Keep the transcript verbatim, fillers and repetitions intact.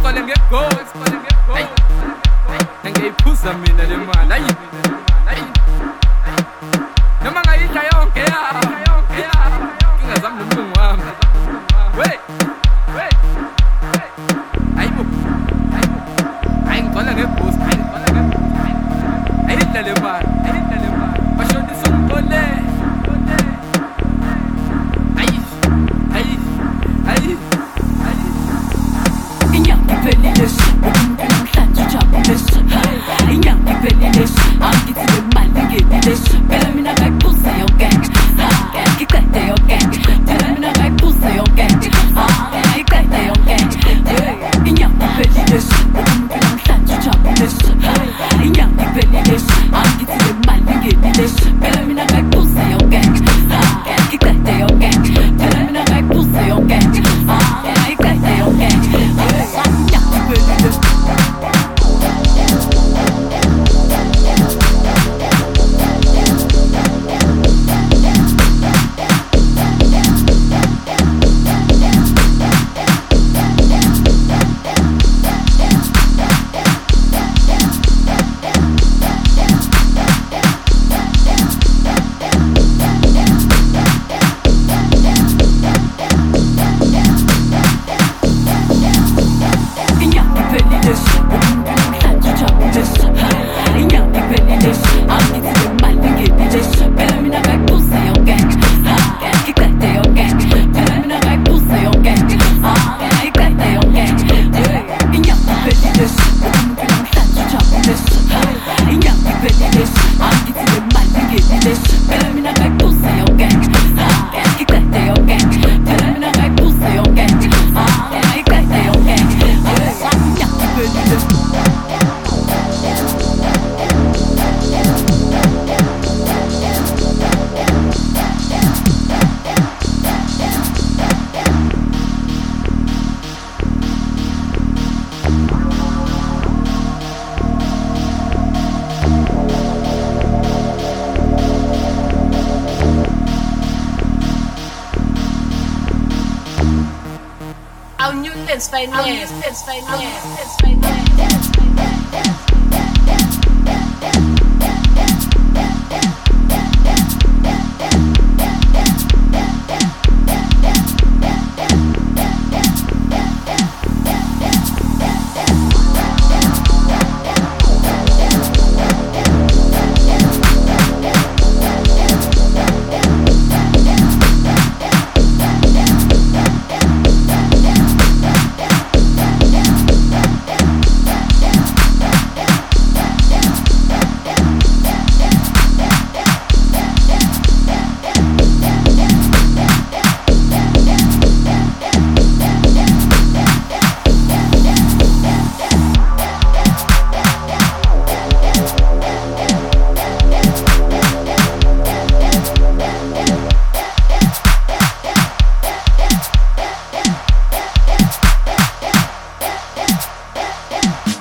Uyisibale ngego, uyisibale ngego. Hayi. Angiyiphuza mina le mali. Hayi. Hayi. Noma ngayidla yonke ya, yonke ya. Ngingazami nomlungu wami. We. We. Hayibo. Hayibo. Hayi ngicela ngeboost, hayi ngicela ngeboost. Ayidla le mali, ayidla le mali. Bashonisa umgole. Hayi. Hayi. Hayi. Hayi. Inyanga iphelile namhlanje ujabule inyanga iphelile angithi le mali ngenile phela mina ngayiphuza yonke ngiqede yonke phela mina ngayiphuza yonke ngiqede yonke inyanga iphelile namhlanje ujabule inyanga iphelile angithi le mali ngenile phela mina ngayiphuza yonke ngiqede yonke phela mina ngayiphuza yonke ngiqede yonke Our new lens finance, lens finance, lens finance.